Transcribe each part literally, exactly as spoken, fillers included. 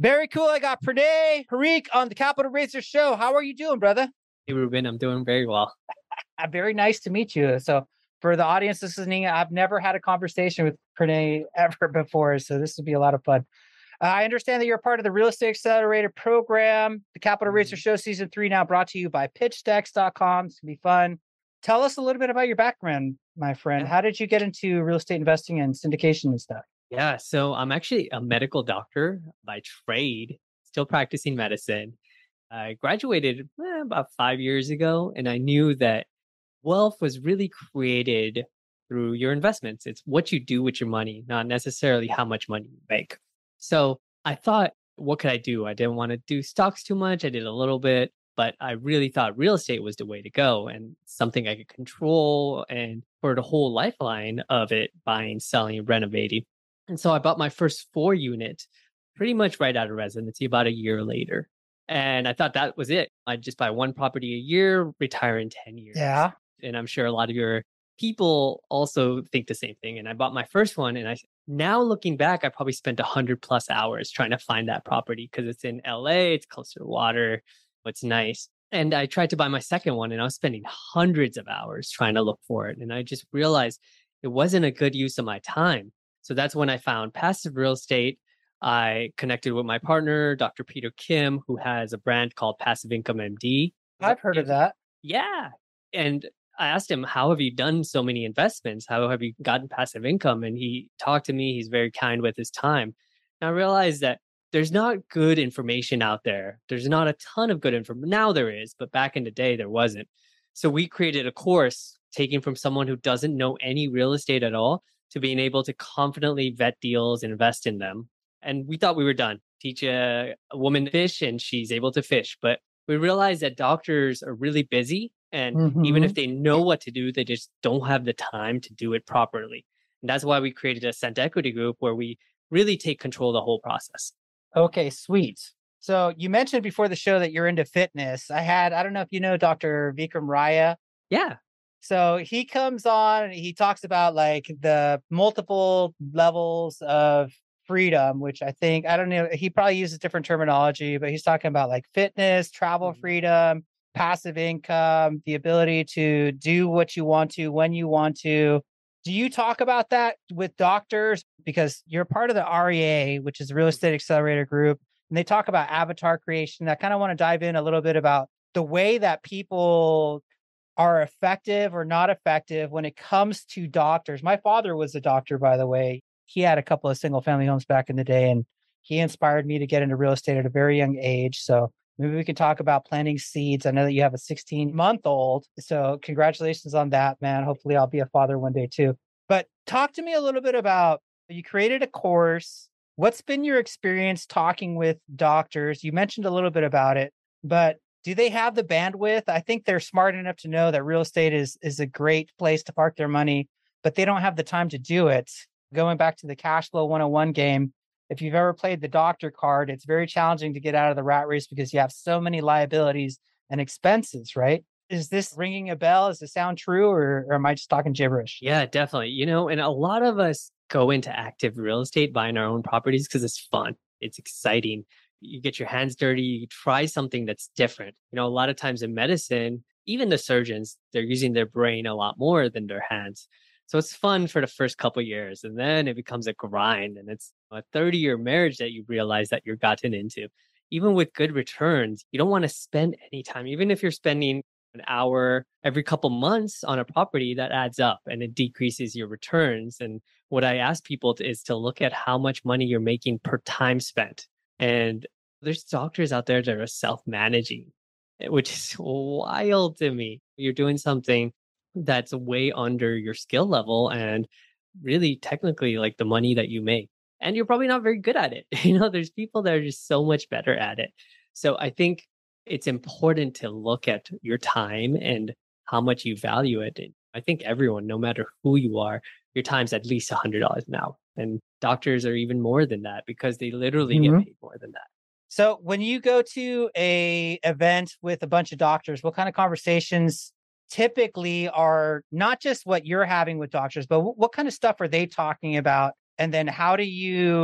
Very cool. I got Pranay Parikh on the Capital Racer Show. How are you doing, brother? Hey, Ruben, I'm doing very well. Uh, very nice to meet you. So, for the audience listening, I've never had a conversation with Pranay ever before. So, this will be a lot of fun. Uh, I understand that you're a part of the Real Estate Accelerator program, the Capital Racer Mhm. Show Season three, now brought to you by pitch decks dot com. It's going to be fun. Tell us a little bit about your background, my friend. Yeah. How did you get into real estate investing and syndication and stuff? Yeah. So I'm actually a medical doctor by trade, still practicing medicine. I graduated eh, about five years ago, and I knew that wealth was really created through your investments. It's what you do with your money, not necessarily how much money you make. So I thought, what could I do? I didn't want to do stocks too much. I did a little bit, but I really thought real estate was the way to go and something I could control and for the whole lifeline of it, buying, selling, renovating. And so I bought my first four unit pretty much right out of residency about a year later. And I thought that was it. I'd just buy one property a year, retire in ten years. Yeah. And I'm sure a lot of your people also think the same thing. And I bought my first one, and I now looking back, I probably spent one hundred plus hours trying to find that property because it's in L A, it's close to the water, it's nice. And I tried to buy my second one, and I was spending hundreds of hours trying to look for it. And I just realized it wasn't a good use of my time. So that's when I found passive real estate. I connected with my partner, Doctor Peter Kim, who has a brand called Passive Income M D. I've heard of that. Yeah. And I asked him, how have you done so many investments? How have you gotten passive income? And he talked to me. He's very kind with his time. And I realized that there's not good information out there. There's not a ton of good information. Now there is, but back in the day, there wasn't. So we created a course taking from someone who doesn't know any real estate at all to being able to confidently vet deals and invest in them. And we thought we were done. Teach a, a woman to fish and she's able to fish. But we realized that doctors are really busy. And even if Mhm. they know what to do, they just don't have the time to do it properly. And that's why we created a Cent Equity Group where we really take control of the whole process. Okay, sweet. So you mentioned before the show that you're into fitness. I had, I don't know if you know Doctor Vikram Raya. Yeah. So he comes on and he talks about like the multiple levels of freedom, which I think, I don't know, he probably uses different terminology, but he's talking about like fitness, travel Mhm. freedom, passive income, the ability to do what you want to when you want to. Do you talk about that with doctors? Because you're part of the R E A, which is the Real Estate Accelerator Group, and they talk about avatar creation. I kind of want to dive in a little bit about the way that people are effective or not effective when it comes to doctors. My father was a doctor, by the way. He had a couple of single family homes back in the day, and he inspired me to get into real estate at a very young age. So maybe we can talk about planting seeds. I know that you have a sixteen month old. So congratulations on that, man. Hopefully I'll be a father one day too. But talk to me a little bit about, you created a course. What's been your experience talking with doctors? You mentioned a little bit about it, but do they have the bandwidth? I think they're smart enough to know that real estate is is a great place to park their money, but they don't have the time to do it. Going back to the cash flow one oh one game, if you've ever played the doctor card, it's very challenging to get out of the rat race because you have so many liabilities and expenses, right? Is this ringing a bell? Does it sound true, or, or am I just talking gibberish? Yeah, definitely. You know, and a lot of us go into active real estate buying our own properties because it's fun. It's exciting. You get your hands dirty, you try something that's different. You know, a lot of times in medicine, even the surgeons, they're using their brain a lot more than their hands. So it's fun for the first couple of years, and then it becomes a grind, and it's a thirty year marriage that you realize that you're gotten into. Even with good returns, you don't want to spend any time, even if you're spending an hour every couple months on a property, that adds up and it decreases your returns. And what I ask people to, is to look at how much money you're making per time spent. And there's doctors out there that are self-managing, eh, which is wild to me. You're doing something that's way under your skill level and really technically like the money that you make. And you're probably not very good at it. You know, there's people that are just so much better at it. So I think it's important to look at your time and how much you value it. And I think everyone, no matter who you are, your time's at least one hundred dollars an hour. And doctors are even more than that because they literally get Mhm. paid more than that. So when you go to a event with a bunch of doctors, what kind of conversations typically are not just what you're having with doctors, but wh- what kind of stuff are they talking about? And then how do you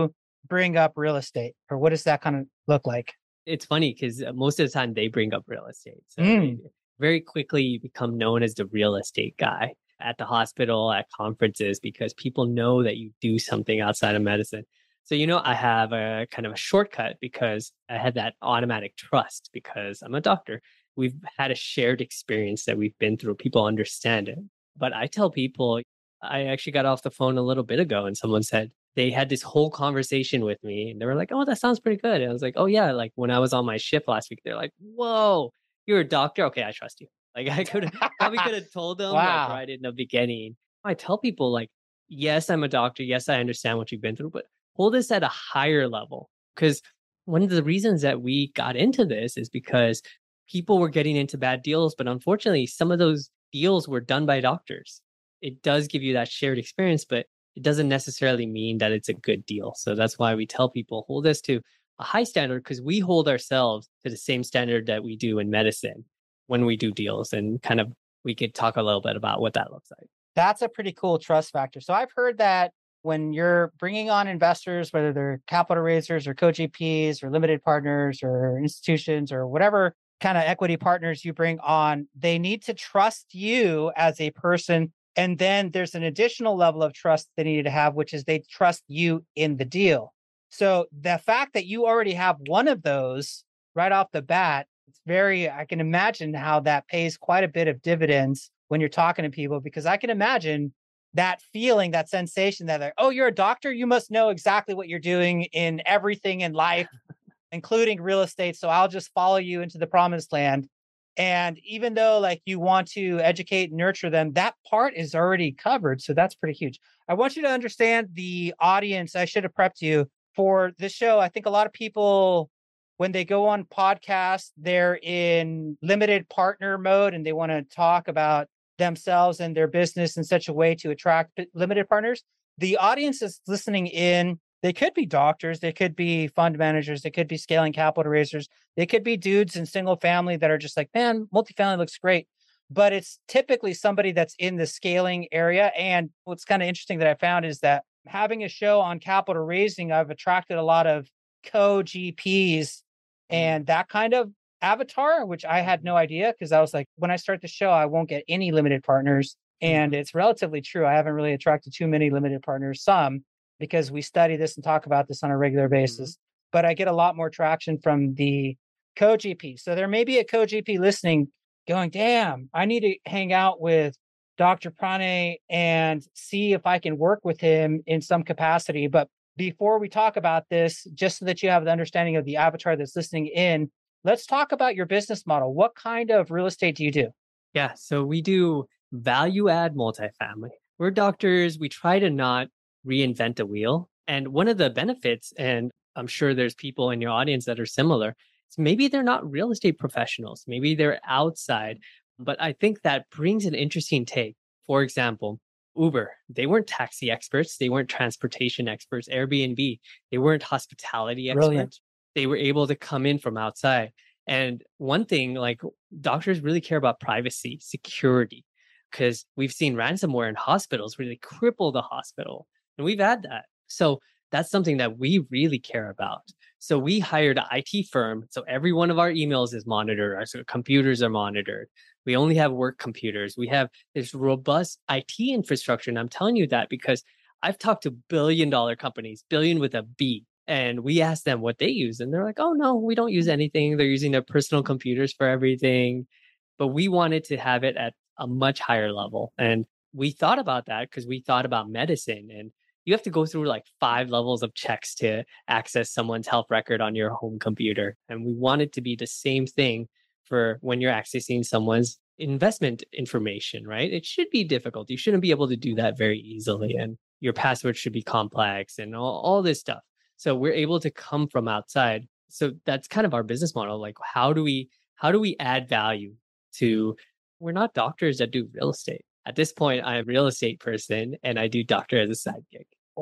bring up real estate, or what does that kind of look like? It's funny because most of the time they bring up real estate. So they Mm. very quickly become known as the real estate guy at the hospital, at conferences, because people know that you do something outside of medicine. So, you know, I have a kind of a shortcut because I had that automatic trust because I'm a doctor. We've had a shared experience that we've been through. People understand it. But I tell people, I actually got off the phone a little bit ago and someone said they had this whole conversation with me and they were like, oh, that sounds pretty good. And I was like, oh, yeah. Like when I was on my shift last week, they're like, whoa, you're a doctor? Okay, I trust you. Like I could have probably could have told them like Wow. right in the beginning. I tell people like, yes, I'm a doctor. Yes, I understand what you've been through, but hold this at a higher level. Because one of the reasons that we got into this is because people were getting into bad deals, but unfortunately, some of those deals were done by doctors. It does give you that shared experience, but it doesn't necessarily mean that it's a good deal. So that's why we tell people hold us to a high standard because we hold ourselves to the same standard that we do in medicine when we do deals. And kind of we could talk a little bit about what that looks like. That's a pretty cool trust factor. So I've heard that when you're bringing on investors, whether they're capital raisers or co-G Ps or limited partners or institutions or whatever kind of equity partners you bring on, they need to trust you as a person. And then there's an additional level of trust they need to have, which is they trust you in the deal. So the fact that you already have one of those right off the bat, it's very, I can imagine how that pays quite a bit of dividends when you're talking to people, because I can imagine that feeling, that sensation that they're, oh, you're a doctor, you must know exactly what you're doing in everything in life, including real estate. So I'll just follow you into the promised land. And even though like you want to educate and nurture them, that part is already covered. So that's pretty huge. I want you to understand the audience. I should have prepped you for this show. I think a lot of people, when they go on podcasts, they're in limited partner mode and they want to talk about themselves and their business in such a way to attract limited partners. The audience is listening in. They could be doctors, they could be fund managers, they could be scaling capital raisers, they could be dudes in single family that are just like, man, multifamily looks great. But it's typically somebody that's in the scaling area. And what's kind of interesting that I found is that having a show on capital raising, I've attracted a lot of co-G Ps and that kind of avatar, which I had no idea because I was like, when I start the show, I won't get any limited partners. And it's relatively true. I haven't really attracted too many limited partners, some because we study this and talk about this on a regular basis. Mm-hmm. But I get a lot more traction from the co-G P. So there may be a co-G P listening going, damn, I need to hang out with Doctor Pranay and see if I can work with him in some capacity. But before we talk about this, just so that you have the understanding of the avatar that's listening in, let's talk about your business model. What kind of real estate do you do? Yeah, so we do value add multifamily. We're doctors. We try to not reinvent a wheel. And one of the benefits, and I'm sure there's people in your audience that are similar, is maybe they're not real estate professionals. Maybe they're outside. But I think that brings an interesting take. For example, Uber, they weren't taxi experts. They weren't transportation experts. Airbnb, they weren't hospitality experts. Brilliant. They were able to come in from outside. And one thing, like doctors really care about privacy, security, because we've seen ransomware in hospitals really cripple the hospital. And we've had that. So that's something that we really care about. So we hired an I T firm. So every one of our emails is monitored. Our computers are monitored. We only have work computers. We have this robust I T infrastructure. And I'm telling you that because I've talked to billion dollar companies, billion with a B, and we ask them what they use. And they're like, oh, no, we don't use anything. They're using their personal computers for everything. But we wanted to have it at a much higher level. And we thought about that because we thought about medicine. And you have to go through like five levels of checks to access someone's health record on your home computer. And we want it to be the same thing for when you're accessing someone's investment information, right? It should be difficult. You shouldn't be able to do that very easily. And your password should be complex and all, all this stuff. So we're able to come from outside. So that's kind of our business model. Like, how do we, how do we add value to, we're not doctors that do real estate. At this point, I'm a real estate person and I do doctor as a side gig.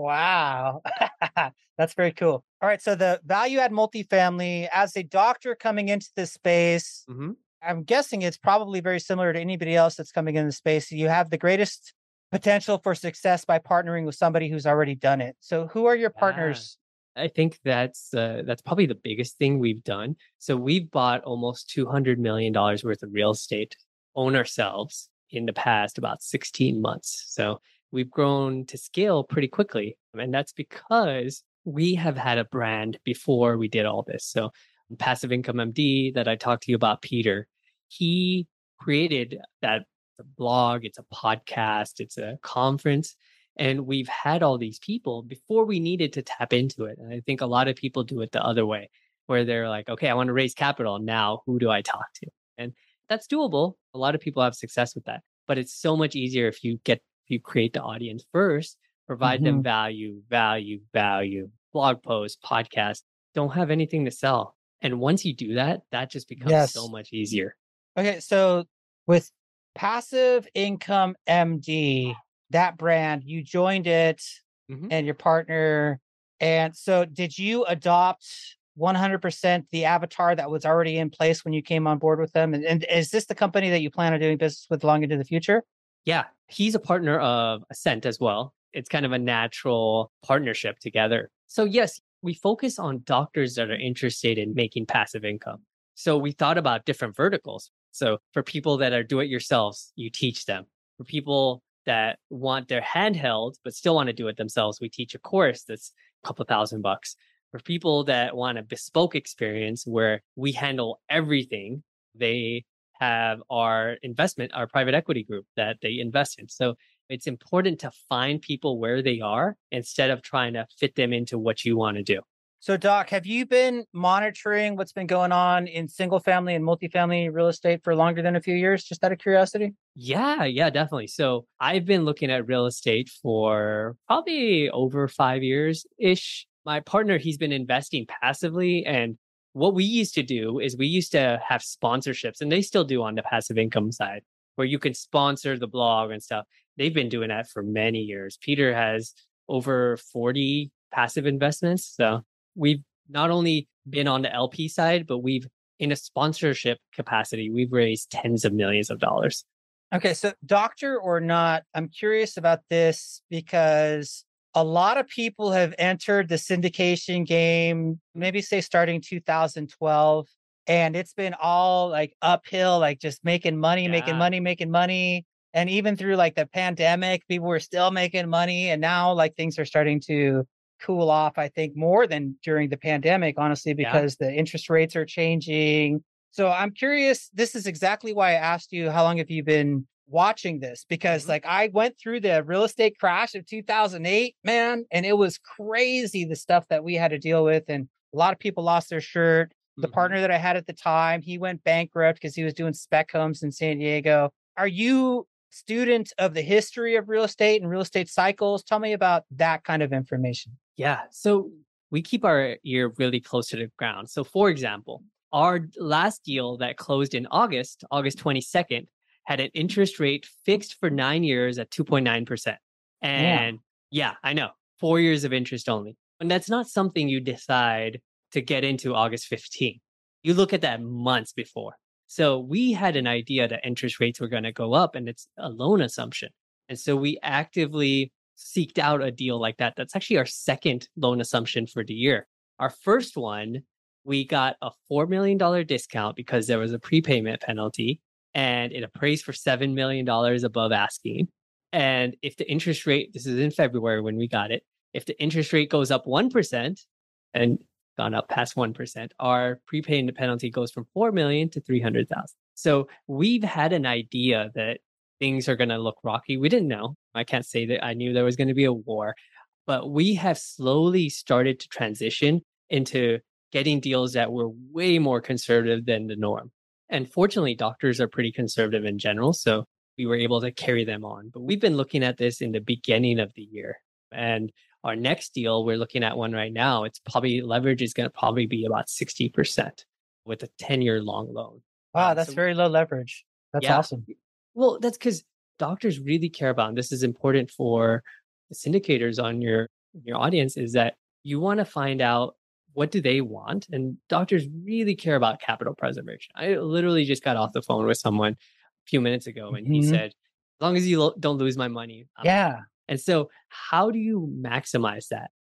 Wow. That's very cool. All right. So the value add multifamily, as a doctor coming into this space, mm-hmm. I'm guessing it's probably very similar to anybody else that's coming in the space. You have the greatest potential for success by partnering with somebody who's already done it. So who are your partners I think that's uh, that's probably the biggest thing we've done. So we've bought almost two hundred million dollars worth of real estate, own ourselves in the past about sixteen months. So we've grown to scale pretty quickly. And that's because we have had a brand before we did all this. So Passive Income M D that I talked to you about, Peter, he created that blog, it's a podcast, it's a conference. And we've had all these people before we needed to tap into it. And I think a lot of people do it the other way, where they're like, okay, I want to raise capital. Now, who do I talk to? And that's doable. A lot of people have success with that. But it's so much easier if you get, if you create the audience first, provide them Mhm. value, value, value, blog posts, podcasts, don't have anything to sell. And once you do that, that just becomes so Yes. much easier. Okay, so with Passive Income M D, that brand, you joined it Mhm. and your partner. And so did you adopt one hundred percent the avatar that was already in place when you came on board with them? And, and is this the company that you plan on doing business with long into the future? Yeah, he's a partner of Ascent as well. It's kind of a natural partnership together. So, yes, we focus on doctors that are interested in making passive income. So, we thought about different verticals. So, for people that are do it yourselves, you teach them. For people that want their handheld but still want to do it themselves, we teach a course that's a couple thousand bucks. For people that want a bespoke experience where we handle everything, they have our investment, our private equity group that they invest in. So it's important to find people where they are instead of trying to fit them into what you want to do. So, Doc, have you been monitoring what's been going on in single family and multifamily real estate for longer than a few years? Just out of curiosity? Yeah, yeah, definitely. So I've been looking at real estate for probably over five years ish. My partner, he's been investing passively. And what we used to do is we used to have sponsorships, and they still do on the passive income side, where you can sponsor the blog and stuff. They've been doing that for many years. Peter has over forty passive investments. So we've not only been on the L P side, but we've in a sponsorship capacity, we've raised tens of millions of dollars. Okay, so doctor or not, I'm curious about this because a lot of people have entered the syndication game, maybe say starting two thousand twelve, and it's been all like uphill, like just making money, making Yeah. money, making money. And even through like the pandemic, people were still making money. And now like things are starting to cool off, I think, more than during the pandemic, honestly, Yeah. because the interest rates are changing. So I'm curious, this is exactly why I asked you, how long have you been watching this? Because Mhm. like I went through the real estate crash of two thousand eight, man, and it was crazy the stuff that we had to deal with. And a lot of people lost their shirt. The Mhm. partner that I had at the time, he went bankrupt because he was doing spec homes in San Diego. Are you student of the history of real estate and real estate cycles? Tell me about that kind of information. Yeah. So we keep our ear really close to the ground. So, for example, our last deal that closed in August, August twenty-second, had an interest rate fixed for nine years at two point nine percent. Yeah. And yeah, I know, four years of interest only. And that's not something you decide to get into August fifteenth. You look at that months before. So we had an idea that interest rates were going to go up, and it's a loan assumption. And so we actively seeked out a deal like that. That's actually our second loan assumption for the year. Our first one, we got a four million dollars discount because there was a prepayment penalty and it appraised for seven million dollars above asking. And if the interest rate, this is in February when we got it, if the interest rate goes up one percent and gone up past one percent, our prepayment penalty goes from four million to three hundred thousand. So we've had an idea that things are going to look rocky. We didn't know. I can't say that I knew there was going to be a war, but we have slowly started to transition into getting deals that were way more conservative than the norm. And fortunately, doctors are pretty conservative in general. So we were able to carry them on. But we've been looking at this in the beginning of the year. And our next deal, we're looking at one right now. It's probably leverage is going to probably be about sixty percent with a ten year long loan. Wow, Um, that's so very low leverage. That's yeah, awesome. well, that's because doctors really care about, and this is important for the syndicators on your your audience, is that you want to find out what do they want, and doctors really care about capital preservation. I literally just got off the phone with someone a few minutes ago, and he Mhm. said, "As long as you lo- don't lose my money, I'm fine." Yeah. And so, how do you maximize that?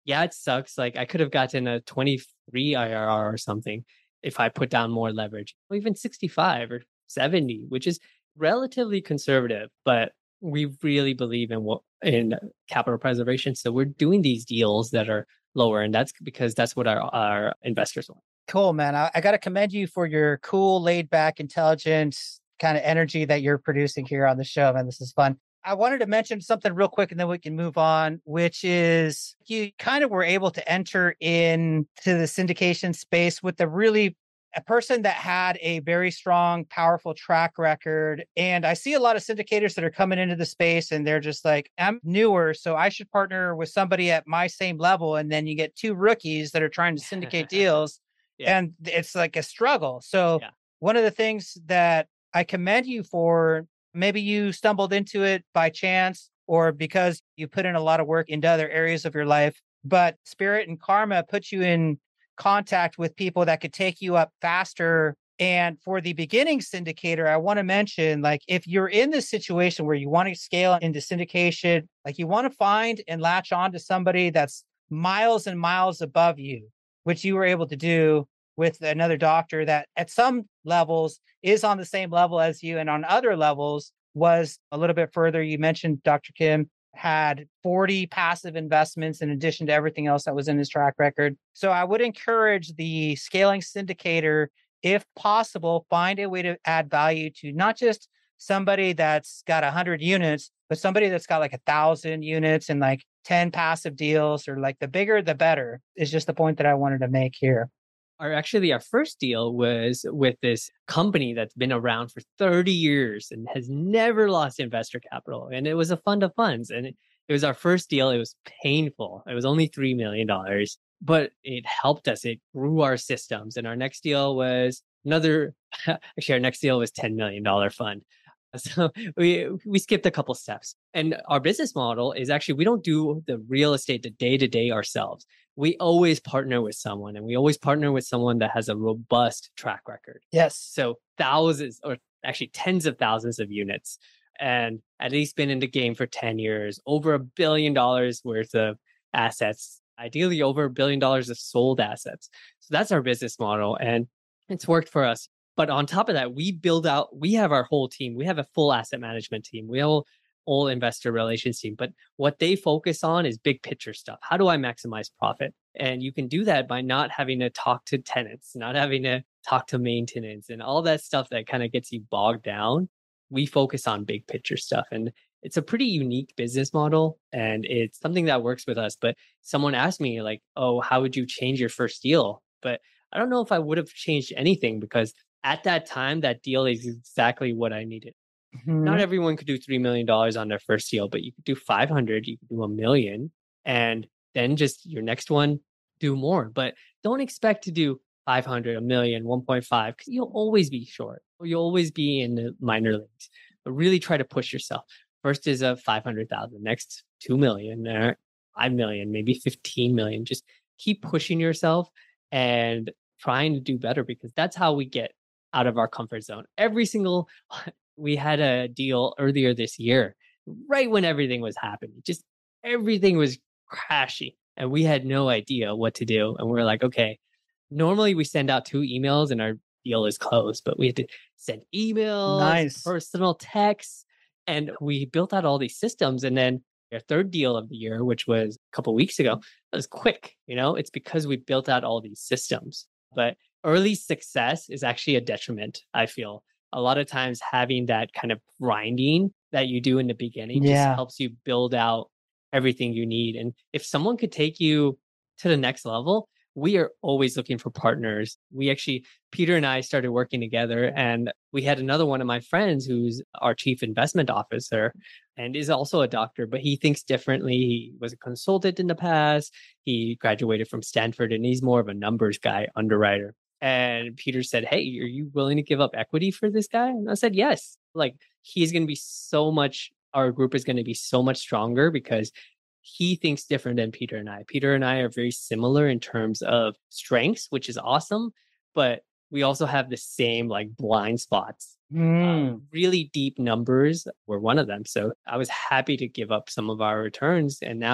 Yeah, it sucks. Like I could have gotten a twenty-three I R R or something if I put down more leverage, or even sixty-five or seventy, which is relatively conservative, but we really believe in what in capital preservation. So we're doing these deals that are lower, and that's because that's what our, our investors want. Cool, man. I, I got to commend you for your cool, laid back, intelligent kind of energy that you're producing here on the show, man. This is fun. I wanted to mention something real quick and then we can move on, which is you kind of were able to enter into the syndication space with a really a person that had a very strong, powerful track record. And I see a lot of syndicators that are coming into the space and they're just like, I'm newer, so I should partner with somebody at my same level. And then you get two rookies that are trying to syndicate deals. Yeah. And it's like a struggle. So yeah. One of the things that I commend you for, maybe you stumbled into it by chance or because you put in a lot of work into other areas of your life, but spirit and karma put you in contact with people that could take you up faster. And for the beginning syndicator, I want to mention, like, if you're in this situation where you want to scale into syndication, like you want to find and latch on to somebody that's miles and miles above you, which you were able to do with another doctor that at some levels is on the same level as you. And on other levels was a little bit further. You mentioned Doctor Kim had forty passive investments in addition to everything else that was in his track record. So I would encourage the scaling syndicator, if possible, find a way to add value to not just somebody that's got one hundred units, but somebody that's got like a thousand units and like ten passive deals, or like the bigger, the better, is just the point that I wanted to make here. Our actually, our first deal was with this company that's been around for thirty years and has never lost investor capital. And it was a fund of funds. And it, it was our first deal. It was painful. It was only three million dollars, but it helped us. It grew our systems. And our next deal was another, actually, our next deal was ten million dollars fund. So we we skipped a couple steps. And our business model is actually, we don't do the real estate, the day-to-day ourselves. We always partner with someone, and we always partner with someone that has a robust track record. Yes. So thousands, or actually tens of thousands of units, and at least been in the game for ten years, over a billion dollars worth of assets, ideally over a billion dollars of sold assets. So that's our business model, and it's worked for us. But on top of that, we build out, we have our whole team. We have a full asset management team. We have a whole investor relations team. But what they focus on is big picture stuff. How do I maximize profit? And you can do that by not having to talk to tenants, not having to talk to maintenance and all that stuff that kind of gets you bogged down. We focus on big picture stuff. And it's a pretty unique business model. And it's something that works with us. But someone asked me like, oh, how would you change your first deal? But I don't know if I would have changed anything, because at that time, that deal is exactly what I needed. Mm-hmm. Not everyone could do three million dollars on their first deal, but you could do five hundred, you could do a million, and then just your next one, do more. But don't expect to do five hundred, a million, one point five, because you'll always be short. Or you'll always be in the minor leagues. But really try to push yourself. First is a five hundred thousand, next two million, uh, five million, maybe fifteen million. Just keep pushing yourself and trying to do better, because that's how we get out of our comfort zone. Every single, we had a deal earlier this year, right when everything was happening, just everything was crashy and we had no idea what to do. And we we're like, okay, normally we send out two emails and our deal is closed, but we had to send emails, nice. Personal texts, and we built out all these systems. And then our third deal of the year, which was a couple of weeks ago, it was quick. You know, it's because we built out all these systems. But early success is actually a detriment, I feel. A lot of times having that kind of grinding that you do in the beginning yeah. just helps you build out everything you need. And if someone could take you to the next level, we are always looking for partners. We actually, Peter and I started working together, and we had another one of my friends who's our chief investment officer and is also a doctor, but he thinks differently. He was a consultant in the past. He graduated from Stanford, and he's more of a numbers guy, underwriter. And Peter said, hey, are you willing to give up equity for this guy? And I said, yes. Like, he's going to be so much, our group is going to be so much stronger because he thinks different than Peter and I. Peter and I are very similar in terms of strengths, which is awesome. But we also have the same like blind spots. Mm. Uh, really deep numbers were one of them. So I was happy to give up some of our returns. And now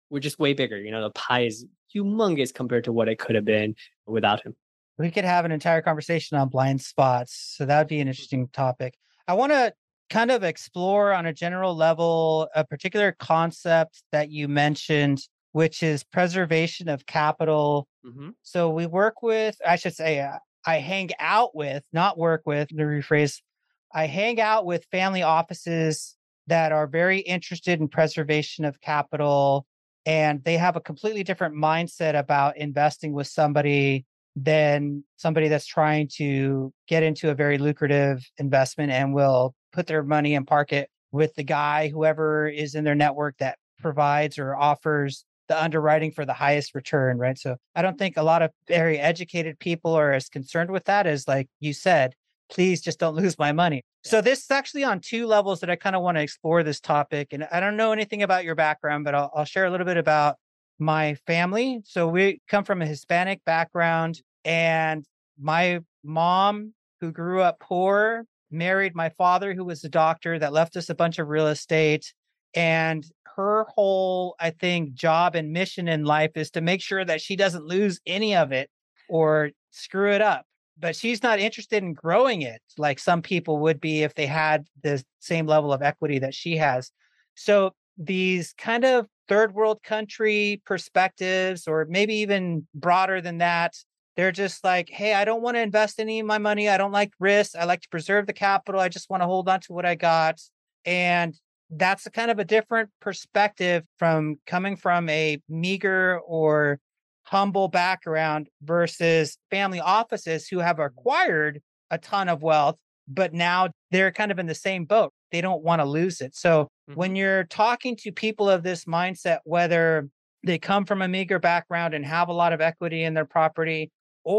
we're just way bigger. You know, the pie is humongous compared to what it could have been without him. We could have an entire conversation on blind spots. So that'd be an interesting topic. I want to kind of explore on a general level a particular concept that you mentioned, which is preservation of capital. Mm-hmm. So we work with, I should say, uh, I hang out with, not work with, to rephrase, I hang out with family offices that are very interested in preservation of capital, and they have a completely different mindset about investing with somebody than somebody that's trying to get into a very lucrative investment and will put their money and park it with the guy, whoever is in their network that provides or offers the underwriting for the highest return, right? So I don't think a lot of very educated people are as concerned with that as, like you said, please just don't lose my money. So this is actually on two levels that I kind of want to explore this topic. And I don't know anything about your background, but I'll, I'll share a little bit about my family. So we come from a Hispanic background, and my mom, who grew up poor, married my father, who was a doctor that left us a bunch of real estate. And her whole, I think, job and mission in life is to make sure that she doesn't lose any of it or screw it up. But she's not interested in growing it like some people would be if they had the same level of equity that she has. So these kind of third world country perspectives, or maybe even broader than that, they're just like, hey, I don't want to invest any of my money. I don't like risk. I like to preserve the capital. I just want to hold on to what I got. And that's a kind of a different perspective from coming from a meager or humble background versus family offices who have acquired a ton of wealth, but now they're kind of in the same boat. They don't want to lose it. So mm-hmm. when you're talking to people of this mindset, whether they come from a meager background and have a lot of equity in their property,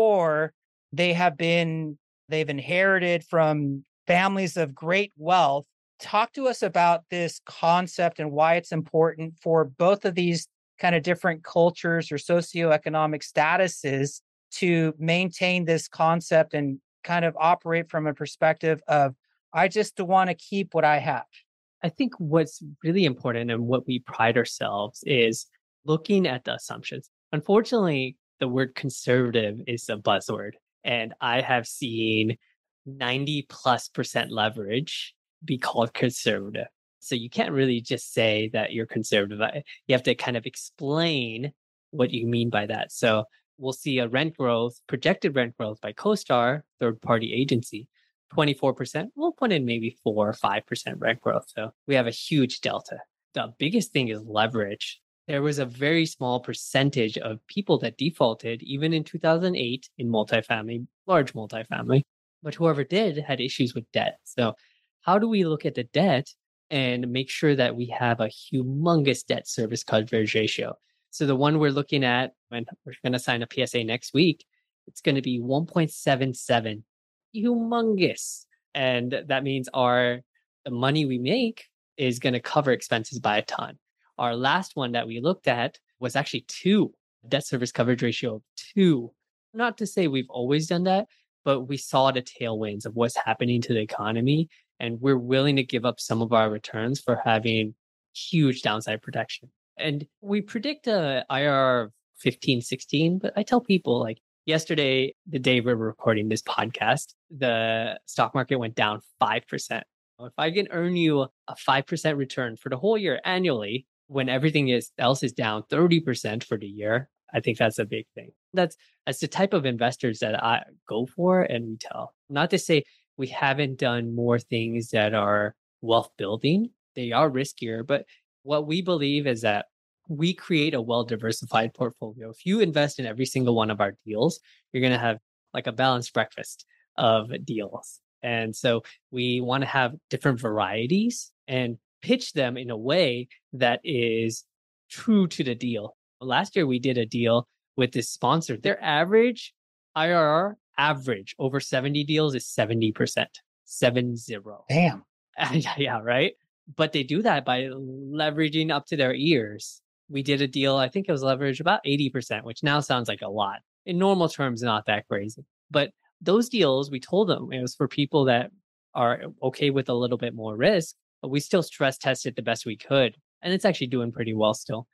or they have been, they've inherited from families of great wealth, talk to us about this concept and why it's important for both of these kind of different cultures or socioeconomic statuses to maintain this concept and kind of operate from a perspective of, I just want to keep what I have. I think what's really important and what we pride ourselves is looking at the assumptions. Unfortunately, the word conservative is a buzzword, and I have seen ninety plus percent leverage be called conservative. So you can't really just say that you're conservative. You have to kind of explain what you mean by that. So we'll see a rent growth, projected rent growth by CoStar, third-party agency, twenty-four percent. We'll put in maybe four or five percent rent growth. So we have a huge delta. The biggest thing is leverage. There was a very small percentage of people that defaulted, even in two thousand eight in multifamily, large multifamily. But whoever did had issues with debt. So how do we look at the debt and make sure that we have a humongous debt service coverage ratio? So the one we're looking at, when we're going to sign a P S A next week, it's going to be one point seven seven. Humongous. And that means our the money we make is going to cover expenses by a ton. Our last one that we looked at was actually two, debt service coverage ratio of two. Not to say we've always done that, but we saw the tailwinds of what's happening to the economy, and we're willing to give up some of our returns for having huge downside protection. And we predict a I R R of fifteen, sixteen, but I tell people, like, yesterday, the day we're recording this podcast, the stock market went down five percent. If I can earn you a five percent return for the whole year annually, when everything is, else is down thirty percent for the year, I think that's a big thing. That's, that's the type of investors that I go for and we tell. Not to say we haven't done more things that are wealth building. They are riskier, but what we believe is that we create a well-diversified portfolio. If you invest in every single one of our deals, you're going to have like a balanced breakfast of deals. And so we want to have different varieties and pitch them in a way that is true to the deal. Last year, we did a deal with this sponsor. Their average I R R average over seventy deals is seventy percent, seven zero. Damn. Yeah, right. But they do that by leveraging up to their ears. We did a deal, I think it was leveraged about eighty percent, which now sounds like a lot. In normal terms, not that crazy. But those deals, we told them it was for people that are okay with a little bit more risk, but we still stress tested the best we could. And it's actually doing pretty well still.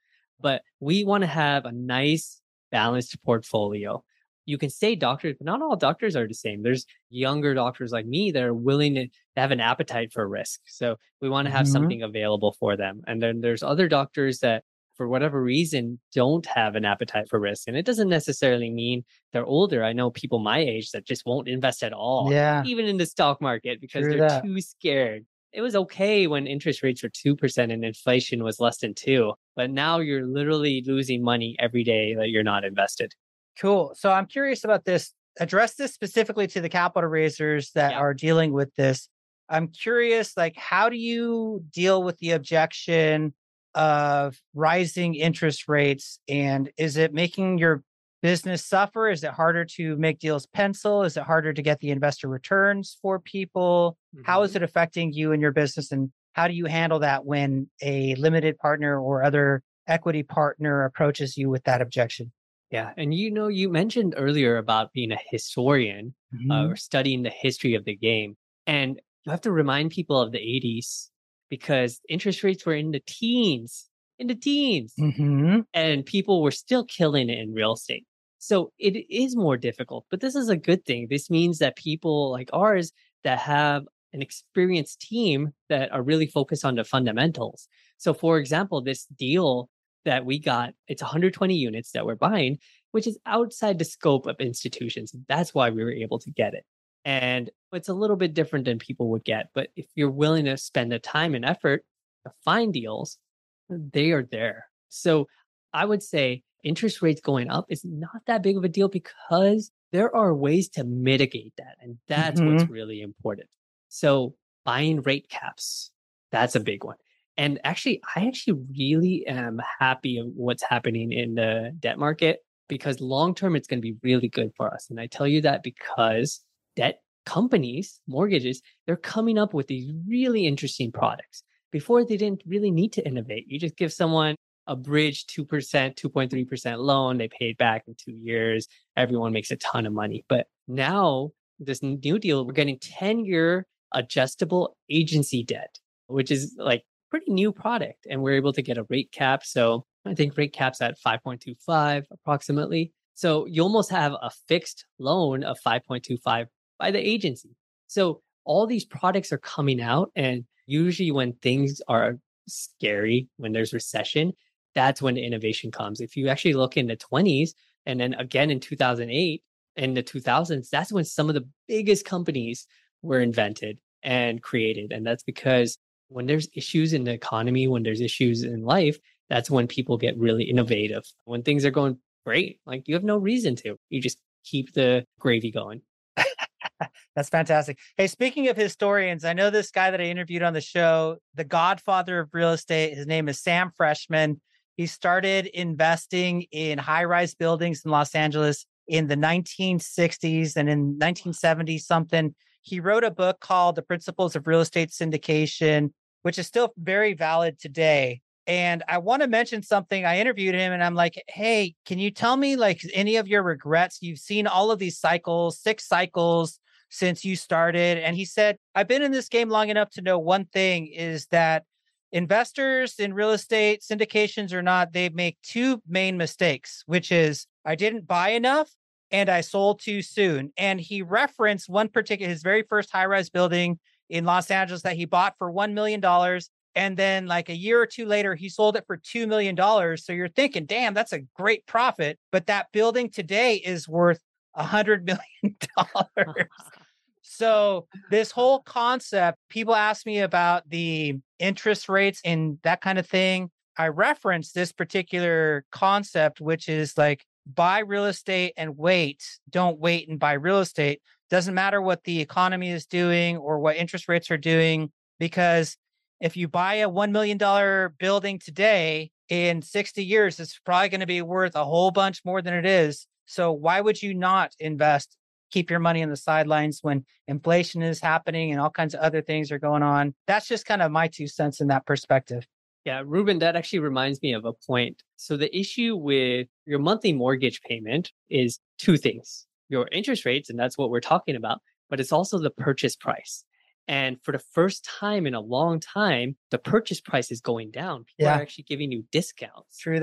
But we want to have a nice, balanced portfolio. You can say doctors, but not all doctors are the same. There's younger doctors like me that are willing to have an appetite for risk. So we want to have Mhm. something available for them. And then there's other doctors that, for whatever reason, don't have an appetite for risk. And it doesn't necessarily mean they're older. I know people my age that just won't invest at all, Yeah, even in the stock market, because true they're that. too scared. It was okay when interest rates were two percent and inflation was less than two, but now you're literally losing money every day that you're not invested. Cool. So I'm curious about this. Address this specifically to the capital raisers that Yeah. are dealing with this. I'm curious, like, how do you deal with the objection of rising interest rates? And is it making your business suffer? Is it harder to make deals pencil? Is it harder to get the investor returns for people? How is Mhm. it affecting you and your business? And how do you handle that when a limited partner or other equity partner approaches you with that objection? Yeah. And you know, you mentioned earlier about being a historian uh, or Mhm. studying the history of the game. And you have to remind people of the eighties because interest rates were in the teens, in the teens, Mhm. and people were still killing it in real estate. So it is more difficult, but this is a good thing. This means that people like ours that have an experienced team that are really focused on the fundamentals. So, for example, this deal that we got, it's one hundred twenty units that we're buying, which is outside the scope of institutions. That's why we were able to get it. And it's a little bit different than people would get. But if you're willing to spend the time and effort to find deals, they are there. So I would say interest rates going up is not that big of a deal because there are ways to mitigate that. And that's what's Mhm. really important. So buying rate caps, that's a big one. And actually, I actually really am happy of what's happening in the debt market because long term, it's going to be really good for us. And I tell you that because debt companies, mortgages, they're coming up with these really interesting products. Before, they didn't really need to innovate. You just give someone a bridge two percent, two point three percent loan, they pay it back in two years. Everyone makes a ton of money. But now, this new deal, we're getting ten year adjustable agency debt, which is like pretty new product. And we're able to get a rate cap. So I think rate cap's at five point two five approximately. So you almost have a fixed loan of five point two five by the agency. So all these products are coming out. And usually when things are scary, when there's recession, that's when the innovation comes. If you actually look in the twenties and then again in two thousand eight and the two thousands, that's when some of the biggest companies were invented and created. And that's because when there's issues in the economy, when there's issues in life, that's when people get really innovative. When things are going great, like you have no reason to. You just keep the gravy going. That's fantastic. Hey, speaking of historians, I know this guy that I interviewed on the show, the godfather of real estate. His name is Sam Freshman. He started investing in high rise buildings in Los Angeles in the nineteen sixties and in nineteen seventy something. He wrote a book called The Principles of Real Estate Syndication, which is still very valid today. And I want to mention something. I interviewed him and I'm like, hey, can you tell me like any of your regrets? You've seen all of these cycles, six cycles since you started. And he said, I've been in this game long enough to know one thing is that investors in real estate, syndications or not, they make two main mistakes, which is I didn't buy enough and I sold too soon. And he referenced one particular, his very first high rise building in Los Angeles that he bought for one million dollars. And then, like a year or two later, he sold it for two million dollars. So you're thinking, damn, that's a great profit. But that building today is worth a hundred million dollars. So this whole concept, people ask me about the interest rates and that kind of thing. I reference this particular concept, which is like buy real estate and wait. Don't wait and buy real estate. Doesn't matter what the economy is doing or what interest rates are doing, because if you buy a one million dollars building today, in sixty years, it's probably going to be worth a whole bunch more than it is. So why would you not invest, keep your money on the sidelines when inflation is happening and all kinds of other things are going on? That's just kind of my two cents in that perspective. Yeah, Ruben, that actually reminds me of a point. So the issue with your monthly mortgage payment is two things: your interest rates, and that's what we're talking about, but it's also the purchase price. And for the first time in a long time, the purchase price is going down. People are Yeah, actually giving you discounts. true that.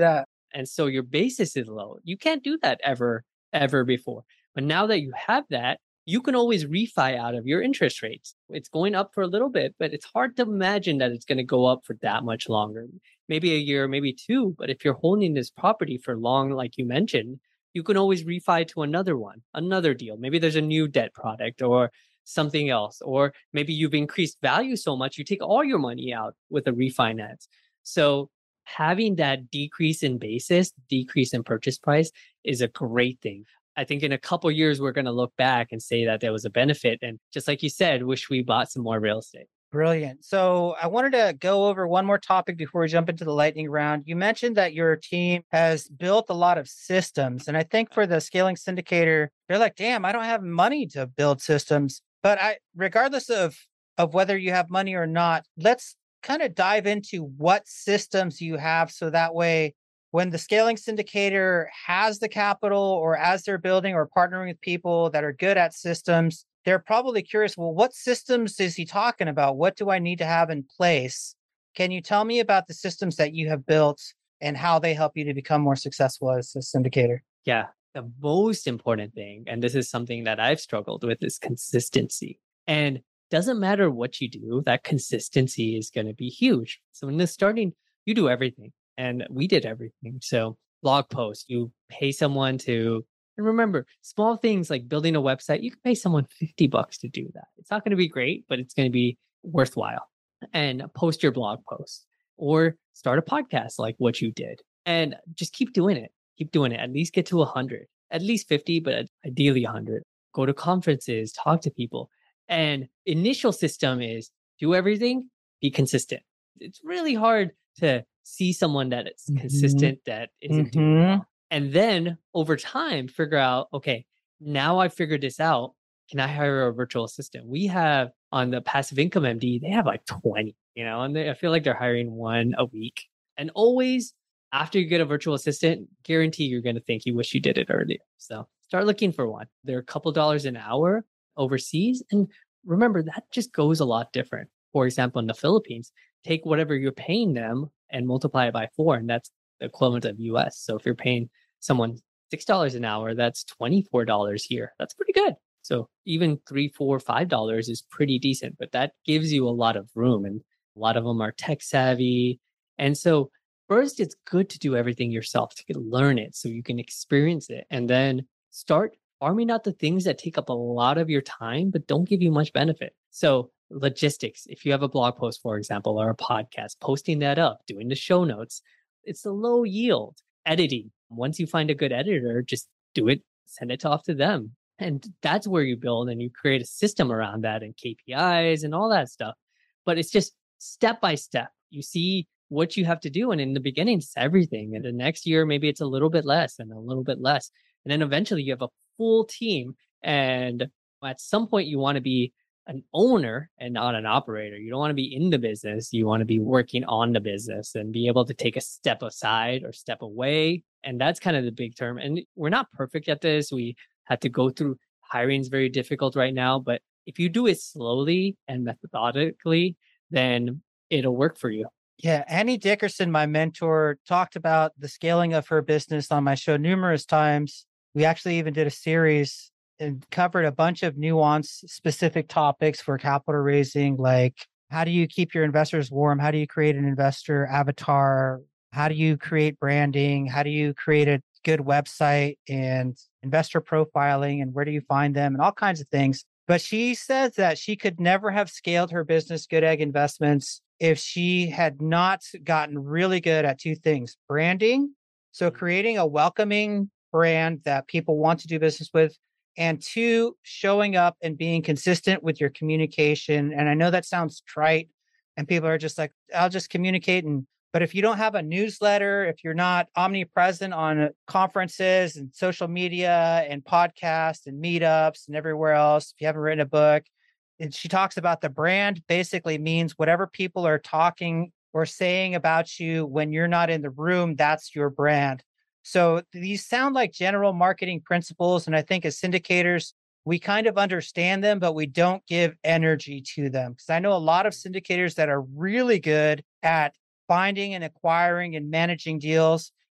And so your basis is low. You can't do that ever, ever before. But now that you have that, you can always refi out of your interest rates. It's going up for a little bit, but it's hard to imagine that it's going to go up for that much longer. Maybe a year, maybe two. But if you're holding this property for long, like you mentioned, you can always refi to another one, another deal. Maybe there's a new debt product or something else. Or maybe you've increased value so much, you take all your money out with a refinance. So having that decrease in basis, decrease in purchase price is a great thing. I think in a couple years, we're going to look back and say that there was a benefit. And just like you said, wish we bought some more real estate. Brilliant. So I wanted to go over one more topic before we jump into the lightning round. You mentioned that your team has built a lot of systems. And I think for the scaling syndicator, they're like, damn, I don't have money to build systems. But I, regardless of, of whether you have money or not, let's kind of dive into what systems you have. So that way, when the scaling syndicator has the capital or as they're building or partnering with people that are good at systems, they're probably curious, well, what systems is he talking about? What do I need to have in place? Can you tell me about the systems that you have built and how they help you to become more successful as a syndicator? Yeah, the most important thing, and this is something that I've struggled with, is consistency. And doesn't matter what you do, that consistency is going to be huge. So in the starting, you do everything. And we did everything. So blog posts, you pay someone to, and remember, small things like building a website, you can pay someone fifty bucks to do that. It's not going to be great, but it's going to be worthwhile. And post your blog posts or start a podcast like what you did. And just keep doing it. Keep doing it. At least get to one hundred, at least fifty, but ideally one hundred. Go to conferences, talk to people. And initial system is do everything, be consistent. It's really hard to see someone that is mm-hmm. consistent, that isn't mm-hmm. doing well. And then over time, figure out, okay, now I figured this out. Can I hire a virtual assistant? We have on the Passive Income M D, they have like twenty, you know, and they, I feel like they're hiring one a week. And always after you get a virtual assistant, guarantee you're going to think you wish you did it earlier. So start looking for one. They're a couple dollars an hour overseas. And remember, that just goes a lot different. For example, in the Philippines, take whatever you're paying them and multiply it by four. And that's the equivalent of U S. So if you're paying someone six dollars an hour, that's twenty-four dollars here. That's pretty good. So even three, four, five dollars is pretty decent, but that gives you a lot of room. And a lot of them are tech savvy. And so first, it's good to do everything yourself to learn it so you can experience it. And then start farming out the things that take up a lot of your time, but don't give you much benefit. So logistics, if you have a blog post, for example, or a podcast, posting that up, doing the show notes, it's a low yield. Editing, once you find a good editor, just do it, send it off to them. And that's where you build and you create a system around that and K P Is and all that stuff. But it's just step by step. You see what you have to do. And in the beginning, it's everything. And the next year, maybe it's a little bit less and a little bit less. And then eventually you have a full team. And at some point, you want to be an owner and not an operator. You don't want to be in the business. You want to be working on the business and be able to take a step aside or step away. And that's kind of the big term. And we're not perfect at this. We had to go through hiring is very difficult right now. But if you do it slowly and methodically, then it'll work for you. Yeah. Annie Dickerson, my mentor, talked about the scaling of her business on my show numerous times. We actually even did a series and covered a bunch of nuanced specific topics for capital raising, like how do you keep your investors warm? How do you create an investor avatar? How do you create branding? How do you create a good website and investor profiling? And where do you find them? And all kinds of things. But she says that she could never have scaled her business, Good Egg Investments, if she had not gotten really good at two things: branding, so creating a welcoming brand that people want to do business with, and two, showing up and being consistent with your communication. And I know that sounds trite and people are just like, I'll just communicate. And but if you don't have a newsletter, if you're not omnipresent on conferences and social media and podcasts and meetups and everywhere else, if you haven't written a book, and she talks about the brand basically means whatever people are talking or saying about you when you're not in the room, that's your brand. So these sound like general marketing principles. And I think as syndicators, we kind of understand them, but we don't give energy to them. Because I know a lot of syndicators that are really good at finding and acquiring and managing deals.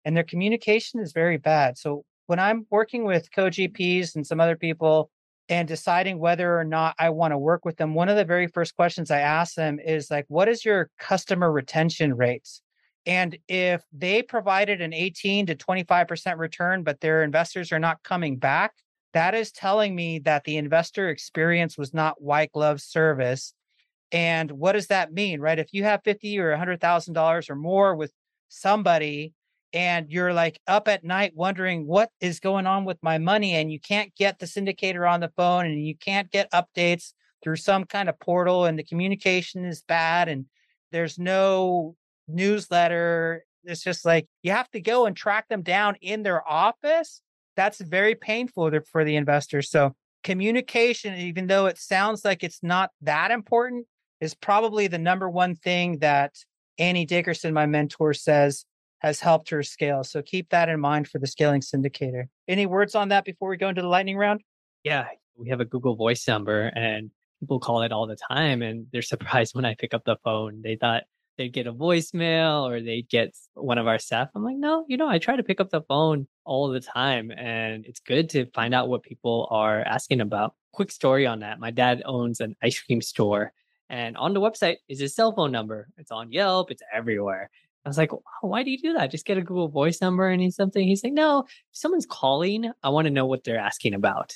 and their communication is very bad. So when I'm working with co-G Ps and some other people and deciding whether or not I want to work with them, one of the very first questions I ask them is like, what is your customer retention rates? And if they provided an eighteen to twenty-five percent return, but their investors are not coming back, that is telling me that the investor experience was not white glove service. And what does that mean, right? If you have fifty or one hundred thousand dollars or more with somebody and you're like up at night wondering what is going on with my money, and you can't get the syndicator on the phone and you can't get updates through some kind of portal, and the communication is bad and there's no newsletter. It's just like you have to go and track them down in their office. That's very painful to, for the investors. So communication, even though it sounds like it's not that important, is probably the number one thing that Annie Dickerson, my mentor, says has helped her scale. So keep that in mind for the scaling syndicator. Any words on that before we go into the lightning round? Yeah, we have a Google Voice number and people call it all the time. And they're surprised when I pick up the phone. They thought they'd get a voicemail or they'd get one of our staff. I'm like, no, you know, I try to pick up the phone all the time. And it's good to find out what people are asking about. Quick story on that. My dad owns an ice cream store. And on the website is his cell phone number. It's on Yelp. It's everywhere. I was like, oh, why do you do that? Just get a Google Voice number and he's something. He's like, no, if someone's calling, I want to know what they're asking about.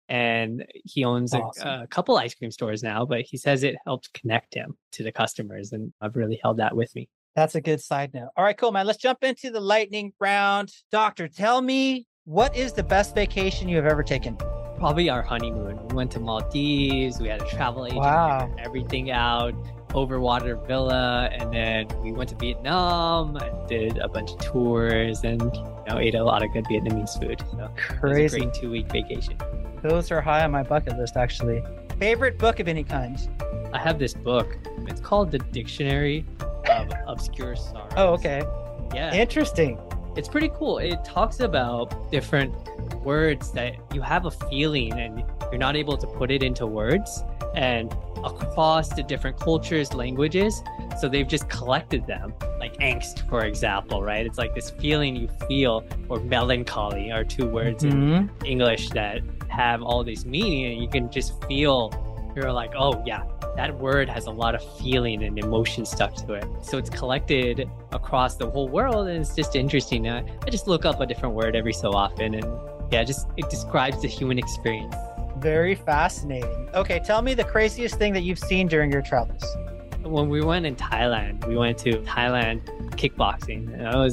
And he owns awesome. a, a couple ice cream stores now, but he says it helped connect him to the customers. And I've really held that with me. That's a good side note. All right, cool, man. Let's jump into the lightning round. Doctor, tell me, what is the best vacation you have ever taken? Probably our honeymoon. We went to Maldives. We had a travel agent, wow. figured everything out, overwater villa, and then we went to Vietnam and did a bunch of tours and you know ate a lot of good Vietnamese food. So crazy. It was a great two-week vacation. Those are high on my bucket list, actually. Favorite book of any kind? I have this book. It's called The Dictionary of Obscure Sorrows. Oh, okay. Yeah. Interesting. It's pretty cool. It talks about different words that you have a feeling and you're not able to put it into words, and across the different cultures, languages. So they've just collected them, like angst, for example, right? It's like this feeling you feel, or melancholy are two words mm-hmm. in English that have all this meaning, and you can just feel, you're like, oh yeah, that word has a lot of feeling and emotion stuck to it. So it's collected across the whole world, and it's just interesting. I, I just look up a different word every so often, and yeah, just it describes the human experience. Very fascinating. Okay, tell me the craziest thing that you've seen during your travels. When we went in Thailand, we went to Thailand kickboxing, and it was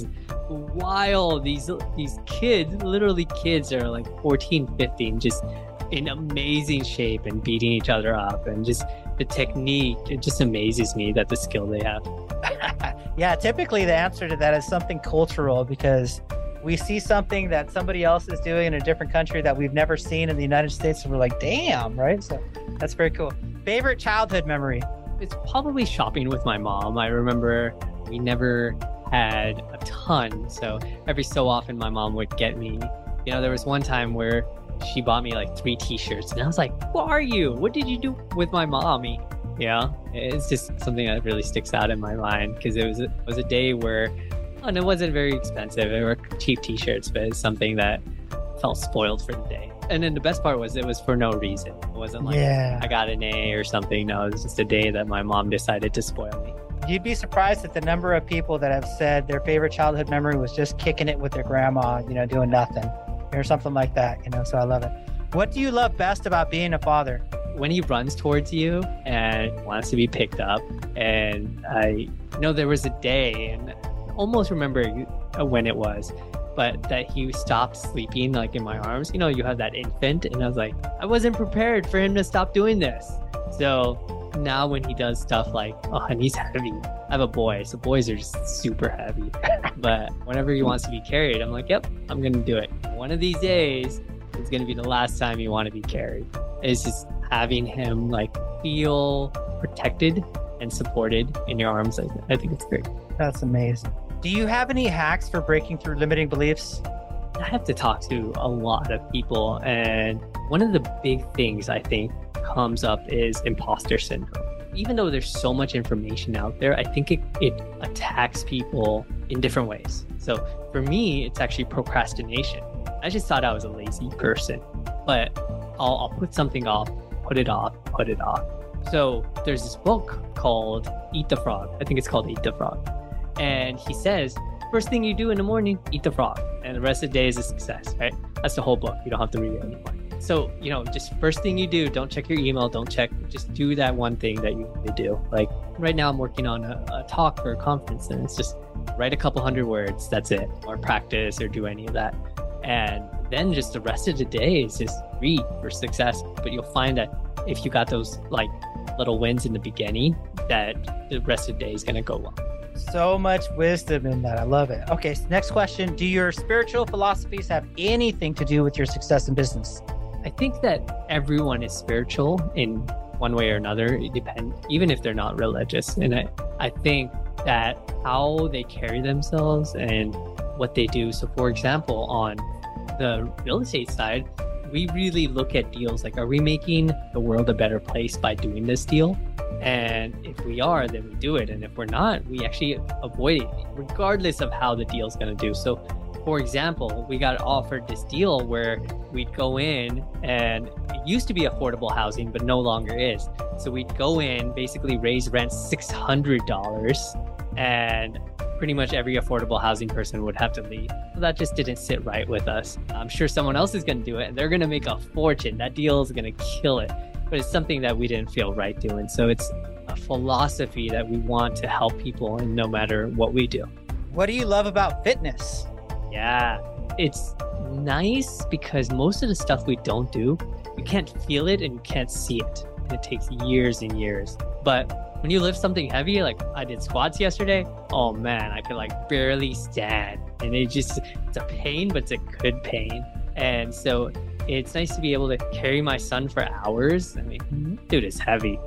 wild. These these kids, literally kids, are like fourteen, fifteen, just in amazing shape and beating each other up, and just the technique. It just amazes me that the skill they have. Yeah, typically the answer to that is something cultural, because we see something that somebody else is doing in a different country that we've never seen in the United States, and we're like, damn, right? So that's very cool. Favorite childhood memory? It's probably shopping with my mom. I remember we never had a ton, so every so often my mom would get me. You know, there was one time where she bought me like three t-shirts, and I was like, who are you? What did you do with my mommy? Yeah, it's just something that really sticks out in my mind, because it was, it was a day where, and it wasn't very expensive. They were cheap t-shirts, but it's something that felt spoiled for the day. And then the best part was it was for no reason. It wasn't like yeah. I got an A or something. No, it was just a day that my mom decided to spoil me. You'd be surprised at the number of people that have said their favorite childhood memory was just kicking it with their grandma, you know, doing nothing or something like that, you know, so I love it. What do you love best about being a father? When he runs towards you and wants to be picked up. And I know there was a day, and I almost remember when it was, but that he stopped sleeping like in my arms. You know, you have that infant, and I was like, I wasn't prepared for him to stop doing this. So now when he does stuff like, oh, and he's heavy. I have a boy, so boys are just super heavy. But whenever he wants to be carried, I'm like, yep, I'm going to do it. One of these days, it's going to be the last time you want to be carried. It's just having him like feel protected and supported in your arms. I, I think it's great. That's amazing. Do you have any hacks for breaking through limiting beliefs? I have to talk to a lot of people, and one of the big things I think comes up is imposter syndrome. Even though there's so much information out there, I think it, it attacks people in different ways. So for me, it's actually procrastination. I just thought I was a lazy person, but I'll, I'll put something off, put it off, put it off. So there's this book called Eat the Frog. I think it's called Eat the Frog. And he says, first thing you do in the morning, eat the frog. And the rest of the day is a success, right? That's the whole book. You don't have to read it anymore. So, you know, just first thing you do, don't check your email, don't check, just do that one thing that you need to do. Like right now I'm working on a, a talk for a conference, and it's just write a couple hundred words, that's it, or practice or do any of that. And then just the rest of the day is just read for success. But you'll find that if you got those like little wins in the beginning, that the rest of the day is going to go well. So much wisdom in that. I love it. Okay, so next question. Do your spiritual philosophies have anything to do with your success in business? I think that everyone is spiritual in one way or another. It depends, even if they're not religious. And I, I think that how they carry themselves and what they do. So for example, on the real estate side, we really look at deals like, are we making the world a better place by doing this deal? And if we are, then we do it. And if we're not, we actually avoid it, regardless of how the deal is going to do. So for example, we got offered this deal where we'd go in, and it used to be affordable housing, but no longer is. So we'd go in, basically raise rent six hundred dollars, and pretty much every affordable housing person would have to leave. So that just didn't sit right with us. I'm sure someone else is going to do it, and they're going to make a fortune. That deal is going to kill it. But it's something that we didn't feel right doing. So it's a philosophy that we want to help people, and no matter what we do. What do you love about fitness? Yeah, it's nice because most of the stuff we don't do, you can't feel it and you can't see it. And it takes years and years. But when you lift something heavy, like I did squats yesterday, oh man, I could like barely stand. And it just, it's a pain, but it's a good pain. And so it's nice to be able to carry my son for hours. I mean, dude is heavy.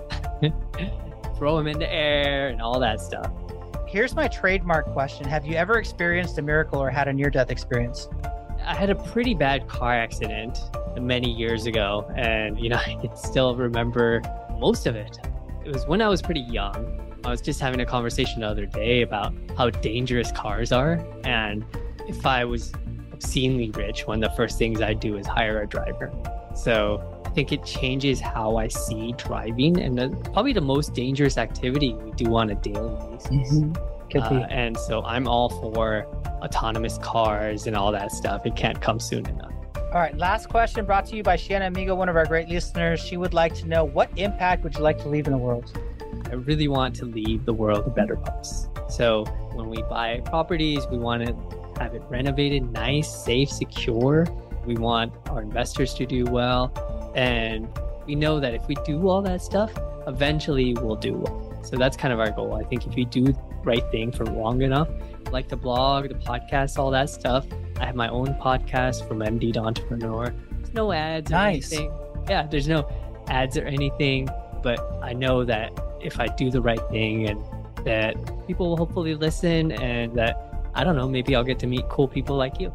Throw him in the air and all that stuff. Here's my trademark question. Have you ever experienced a miracle or had a near-death experience? I had a pretty bad car accident many years ago, and you know, I can still remember most of it. It was when I was pretty young. I was just having a conversation the other day about how dangerous cars are, and if I was obscenely rich, one of the first things I'd do is hire a driver. So I think it changes how I see driving, and the, probably the most dangerous activity we do on a daily basis. Mm-hmm. Uh, and so I'm all for autonomous cars and all that stuff. It can't come soon enough. All right, last question brought to you by Shiana Amigo, one of our great listeners. She would like to know, what impact would you like to leave in the world? I really want to leave the world a better place. So when we buy properties, we want to have it renovated, nice, safe, secure. We want our investors to do well. And we know that if we do all that stuff, eventually we'll do well. So that's kind of our goal. I think if you do the right thing for long enough, like the blog, the podcast, all that stuff. I have my own podcast from M D to Entrepreneur. There's no ads or nice. anything. Yeah, there's no ads or anything. But I know that if I do the right thing, and that people will hopefully listen, and that, I don't know, maybe I'll get to meet cool people like you.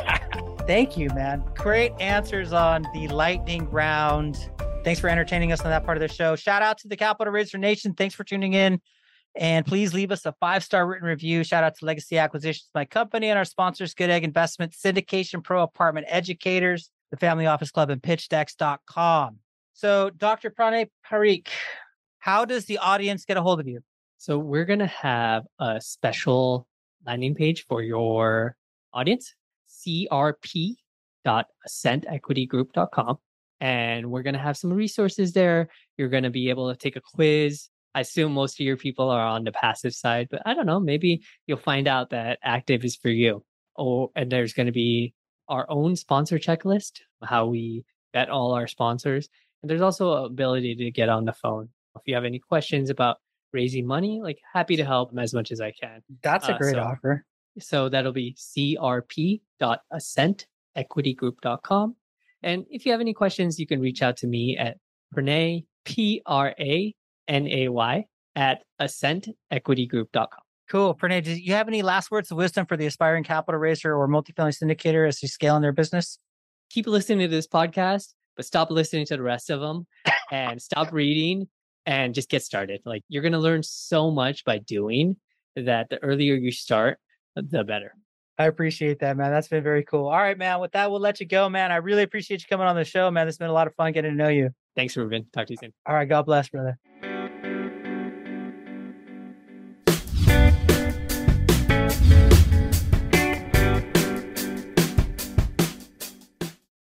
Thank you, man. Great answers on the lightning round. Thanks for entertaining us on that part of the show. Shout out to the Capital Raiser Nation. Thanks for tuning in. And please leave us a five-star written review. Shout out to Legacy Acquisitions, my company, and our sponsors, Good Egg Investments, Syndication Pro Apartment Educators, the Family Office Club, and pitch decks dot com. So, Doctor Pranay Parikh, how does the audience get a hold of you? So we're going to have a special landing page for your audience, c r p dot ascent equity group dot com. And we're going to have some resources there. You're going to be able to take a quiz. I assume most of your people are on the passive side, but I don't know, maybe you'll find out that active is for you. Oh, and there's going to be our own sponsor checklist, how we vet all our sponsors. And there's also an ability to get on the phone. If you have any questions about raising money, like happy to help them as much as I can. That's a great uh, so, offer. So that'll be c r p dot ascent equity group dot com. And if you have any questions, you can reach out to me at Pranay, P R A N A Y, at ascent equity group dot com. Cool. Pranay, do you have any last words of wisdom for the aspiring capital raiser or multifamily syndicator as they scale in their business? Keep listening to this podcast, but stop listening to the rest of them and stop reading and just get started. Like, you're going to learn so much by doing that. The earlier you start, the better. I appreciate that, man. That's been very cool. All right, man. With that, we'll let you go, man. I really appreciate you coming on the show, man. This has been a lot of fun getting to know you. Thanks, Ruben. Talk to you soon. All right. God bless, brother.